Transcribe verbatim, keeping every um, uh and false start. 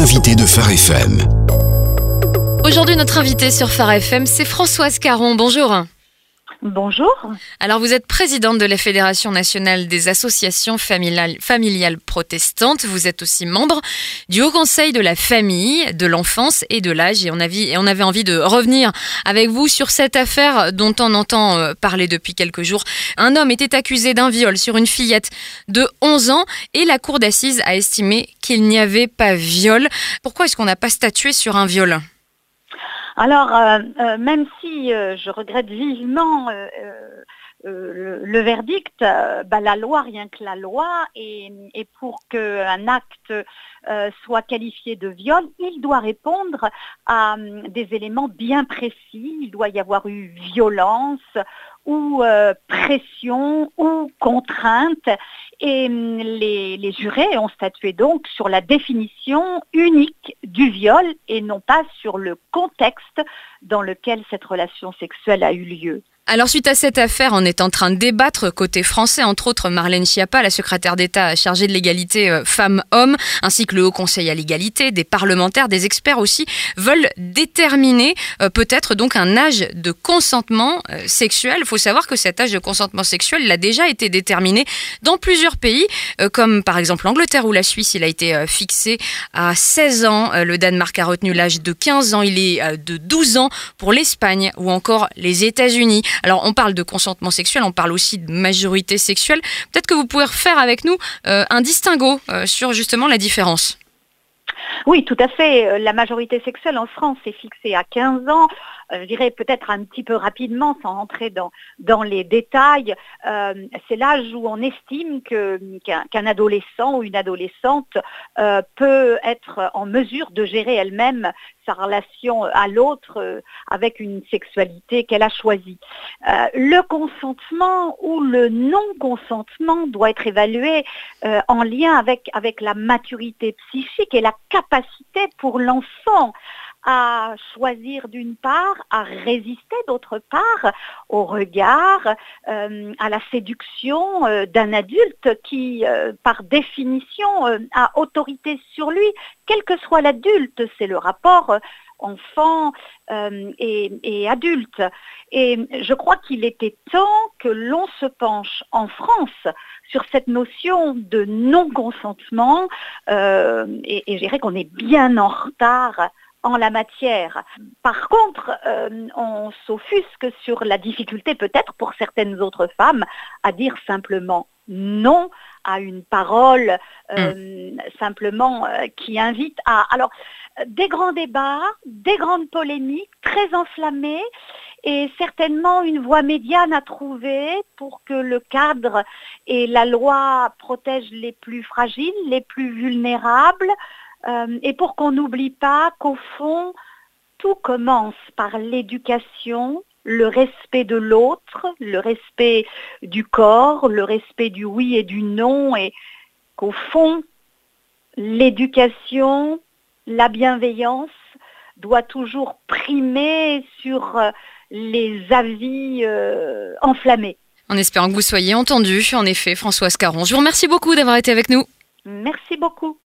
l'invité de Phare F M. Aujourd'hui, notre invité sur Phare F M, c'est Françoise Caron. Bonjour. Bonjour. Alors, vous êtes présidente de la Fédération nationale des associations familiales, familiales protestantes. Vous êtes aussi membre du Haut Conseil de la famille, de l'enfance et de l'âge. Et on avait, et on avait envie de revenir avec vous sur cette affaire dont on entend parler depuis quelques jours. Un homme était accusé d'un viol sur une fillette de onze ans et la cour d'assises a estimé qu'il n'y avait pas viol. Pourquoi est-ce qu'on n'a pas statué sur un viol ? Alors, euh, euh, même si euh, je regrette vivement euh, euh, le, le verdict, euh, bah, la loi, rien que la loi, et, et pour qu'un acte euh, soit qualifié de viol, il doit répondre à euh, des éléments bien précis. Il doit y avoir eu violence ou euh, pression ou contrainte. Et les, les jurés ont statué donc sur la définition unique du viol et non pas sur le contexte dans lequel cette relation sexuelle a eu lieu. Alors suite à cette affaire, on est en train de débattre côté français, entre autres Marlène Schiappa, la secrétaire d'État chargée de l'égalité femmes-hommes, ainsi que le Haut Conseil à l'égalité, des parlementaires, des experts aussi, veulent déterminer euh, peut-être donc un âge de consentement euh, sexuel. Il faut savoir que cet âge de consentement sexuel il a déjà été déterminé dans plusieurs pays, euh, comme par exemple l'Angleterre ou la Suisse. Il a été euh, fixé à seize ans. Euh, le Danemark a retenu l'âge de quinze ans. Il est euh, de douze ans pour l'Espagne ou encore les États-Unis. Alors, on parle de consentement sexuel, on parle aussi de majorité sexuelle. Peut-être que vous pouvez refaire avec nous euh, un distinguo euh, sur justement la différence. Oui, tout à fait. La majorité sexuelle en France est fixée à quinze ans. Euh, je dirais peut-être un petit peu rapidement, sans rentrer dans, dans les détails. Euh, c'est l'âge où on estime que, qu'un, qu'un adolescent ou une adolescente euh, peut être en mesure de gérer elle-même sa relation à l'autre euh, avec une sexualité qu'elle a choisie. Euh, le consentement ou le non-consentement doit être évalué euh, en lien avec, avec la maturité psychique et la capacité pour l'enfant à choisir d'une part, à résister d'autre part au regard, euh, à la séduction euh, d'un adulte qui, euh, par définition, euh, a autorité sur lui, quel que soit l'adulte. C'est le rapport euh, enfant euh, et, et adulte. Et je crois qu'il était temps que l'on se penche en France sur cette notion de non-consentement euh, et, et je dirais qu'on est bien en retard en la matière. Par contre, euh, on s'offusque sur la difficulté peut-être pour certaines autres femmes à dire simplement non à une parole euh, mmh. simplement euh, qui invite à... Alors, des grands débats, des grandes polémiques très enflammées et certainement une voie médiane à trouver pour que le cadre et la loi protègent les plus fragiles, les plus vulnérables, Euh, et pour qu'on n'oublie pas qu'au fond, tout commence par l'éducation, le respect de l'autre, le respect du corps, le respect du oui et du non, et qu'au fond, l'éducation, la bienveillance doit toujours primer sur les avis euh, enflammés. En espérant que vous soyez entendu, en effet, Françoise Caron. Je vous remercie beaucoup d'avoir été avec nous. Merci beaucoup.